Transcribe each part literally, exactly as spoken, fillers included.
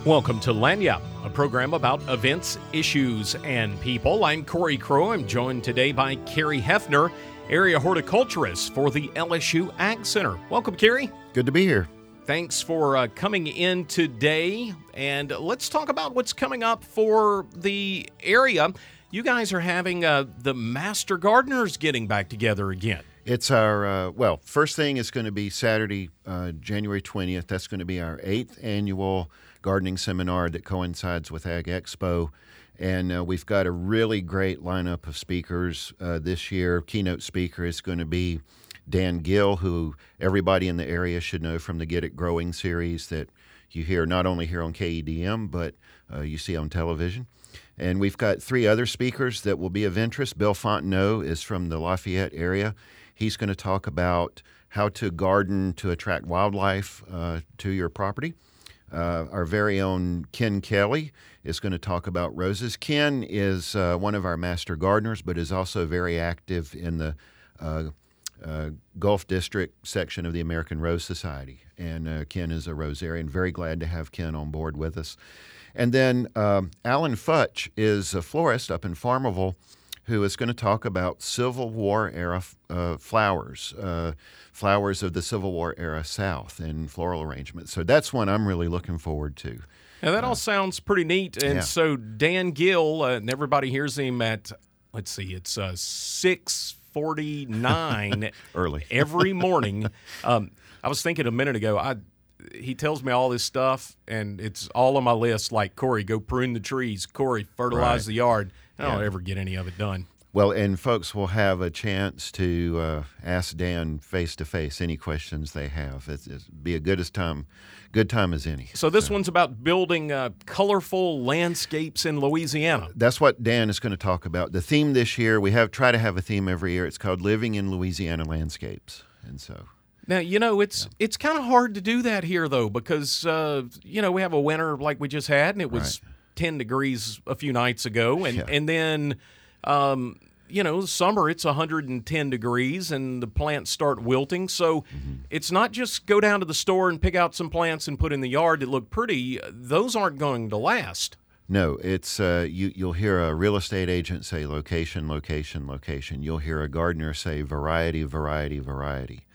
Welcome to Lagniappe, a program about events, issues, and people. I'm Corey Crow. I'm joined today by Carrie Hefner, area horticulturist for the L S U Ag Center. Welcome, Carrie. Good to be here. Thanks for uh, coming in today, and let's talk about what's coming up for the area. You guys are having uh, the Master Gardeners getting back together again. It's our, uh, well, first thing is going to be Saturday, uh, January twentieth. That's going to be our eighth annual gardening seminar that coincides with Ag Expo. And uh, we've got a really great lineup of speakers uh, this year. Keynote speaker is going to be Dan Gill, who everybody in the area should know from the Get It Growing series that you hear not only here on K E D M, but uh, you see on television. And we've got three other speakers that will be of interest. Bill Fontenot is from the Lafayette area. He's going to talk about how to garden to attract wildlife uh, to your property. Uh, our very own Ken Kelly is going to talk about roses. Ken is uh, one of our master gardeners, but is also very active in the uh, uh, Gulf District section of the American Rose Society. And uh, Ken is a rosarian. Very glad to have Ken on board with us. And then um, Alan Futch is a florist up in Farmerville who is going to talk about Civil War era uh, flowers, uh, flowers of the Civil War era South and floral arrangements. So that's one I'm really looking forward to. Now, that uh, all sounds pretty neat. And yeah. so Dan Gill, uh, and everybody hears him at, let's see, it's uh, six forty-nine early every morning. Um, I was thinking a minute ago, I he tells me all this stuff, and it's all on my list, like, Corey, go prune the trees. Corey, fertilize right. the yard. I don't yeah. ever get any of it done. Well, and folks will have a chance to uh, ask Dan face-to-face any questions they have. It's, it'll be a good as time, good time as any. So this so. one's about building uh, colorful landscapes in Louisiana. That's what Dan is going to talk about. The theme this year, we have try to have a theme every year. It's called Living in Louisiana Landscapes, and so... Now, you know, it's yeah. it's kind of hard to do that here, though, because, uh, you know, we have a winter like we just had, and it was right. ten degrees a few nights ago. And, yeah. and then, um, you know, summer, it's one hundred ten degrees, and the plants start wilting. So mm-hmm. it's not just go down to the store and pick out some plants and put in the yard that look pretty. Those aren't going to last. No, it's uh, you, you'll hear a real estate agent say location, location, location. You'll hear a gardener say variety, variety, variety.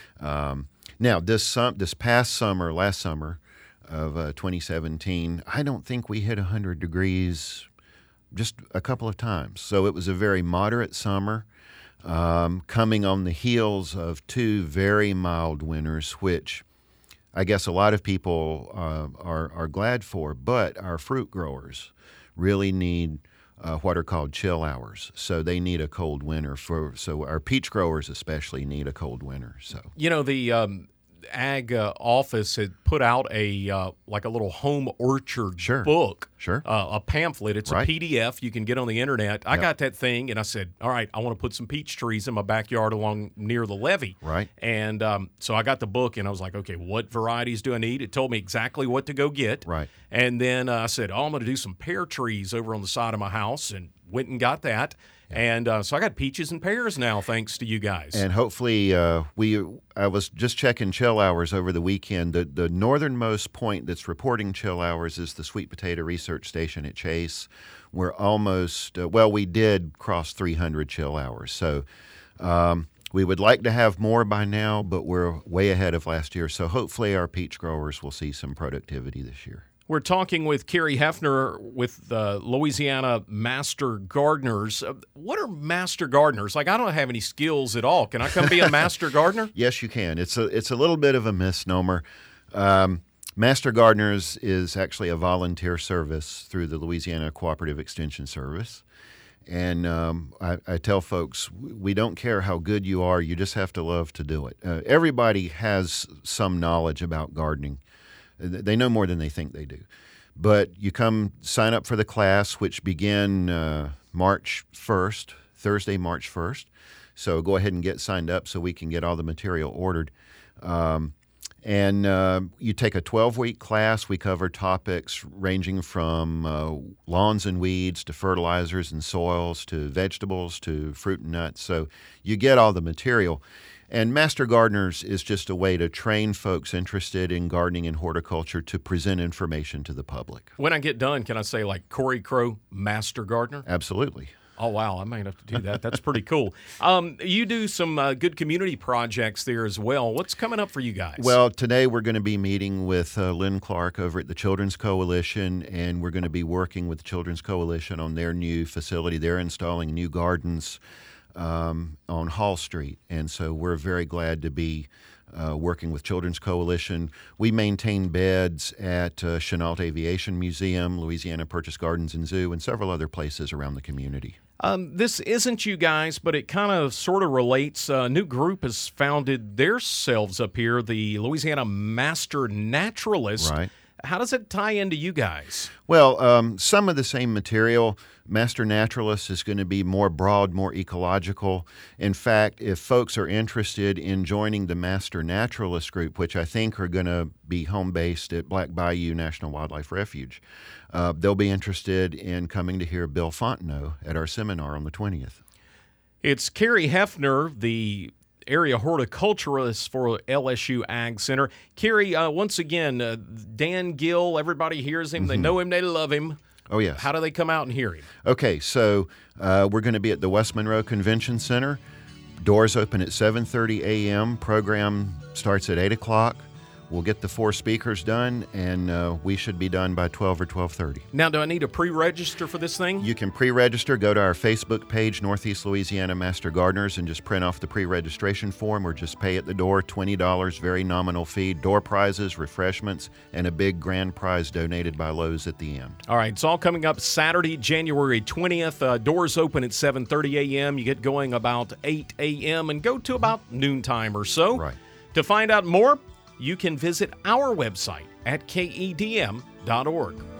Um, now, this sum, this past summer, last summer of uh, twenty seventeen, I don't think we hit one hundred degrees just a couple of times. So it was a very moderate summer, um, coming on the heels of two very mild winters, which I guess a lot of people uh, are, are glad for, but our fruit growers really need Uh, what are called chill hours. So they need a cold winter. For So our peach growers especially need a cold winter. So You know, the um, ag uh, office had put out a uh, like a little home orchard sure. book, sure, uh, a pamphlet. It's right. a P D F you can get on the internet. I yep. got that thing, and I said, all right, I want to put some peach trees in my backyard along near the levee. Right. And um, so I got the book, and I was like, okay, what varieties do I need? It told me exactly what to go get. Right. And then uh, I said, oh, I'm going to do some pear trees over on the side of my house, and went and got that. And uh, so I got peaches and pears now, thanks to you guys. And hopefully, uh, we. I was just checking chill hours over the weekend. The, the northernmost point that's reporting chill hours is the Sweet Potato Research Station at Chase. We're almost, uh, well, we did cross three hundred chill hours. So um, we would like to have more by now, but we're way ahead of last year. So hopefully our peach growers will see some productivity this year. We're talking with Carrie Hefner with the Louisiana Master Gardeners. Uh, what are Master Gardeners? Like, I don't have any skills at all. Can I come be a Master Gardener? Yes, you can. It's a it's a little bit of a misnomer. Um, Master Gardeners is actually a volunteer service through the Louisiana Cooperative Extension Service. And um, I, I tell folks, we don't care how good you are. You just have to love to do it. Uh, everybody has some knowledge about gardening. They know more than they think they do. But you come sign up for the class, which begin uh, March first, Thursday, March first. So go ahead and get signed up so we can get all the material ordered. Um, and uh, you take a twelve-week class. We cover topics ranging from uh, lawns and weeds to fertilizers and soils to vegetables to fruit and nuts. So you get all the material. And Master Gardeners is just a way to train folks interested in gardening and horticulture to present information to the public. When I get done, can I say like Corey Crow, Master Gardener? Absolutely. Oh, wow. I might have to do that. That's pretty cool. Um, you do some uh, good community projects there as well. What's coming up for you guys? Well, today we're going to be meeting with uh, Lynn Clark over at the Children's Coalition, and we're going to be working with the Children's Coalition on their new facility. They're installing new gardens um, on Hall Street, and so we're very glad to be Uh, working with Children's Coalition. We maintain beds at uh, Chenault Aviation Museum, Louisiana Purchase Gardens and Zoo, and several other places around the community. Um, this isn't you guys, but it kind of sort of relates. A new group has founded themselves up here, the Louisiana Master Naturalists. Right. How does it tie into you guys? Well, um, some of the same material. Master Naturalist is going to be more broad, more ecological. In fact, if folks are interested in joining the Master Naturalist group, which I think are going to be home-based at Black Bayou National Wildlife Refuge, uh, they'll be interested in coming to hear Bill Fontenot at our seminar on the twentieth. It's Carrie Hefner, the area horticulturalist for L S U Ag Center. Carrie, uh, once again, uh, Dan Gill, everybody hears him. Mm-hmm. They know him. They love him. Oh, yes. How do they come out and hear him? Okay, so uh, we're going to be at the West Monroe Convention Center. Doors open at seven thirty a.m. Program starts at eight o'clock. We'll get the four speakers done, and uh, we should be done by twelve or twelve thirty. Now, do I need to pre-register for this thing? You can pre-register. Go to our Facebook page, Northeast Louisiana Master Gardeners, and just print off the pre-registration form, or just pay at the door, twenty dollars, very nominal fee. Door prizes, refreshments, and a big grand prize donated by Lowe's at the end. All right, it's all coming up Saturday, January twentieth. Uh, doors open at seven thirty a.m. You get going about eight a.m. and go to about noontime or so. Right. To find out more, you can visit our website at K E D M dot org.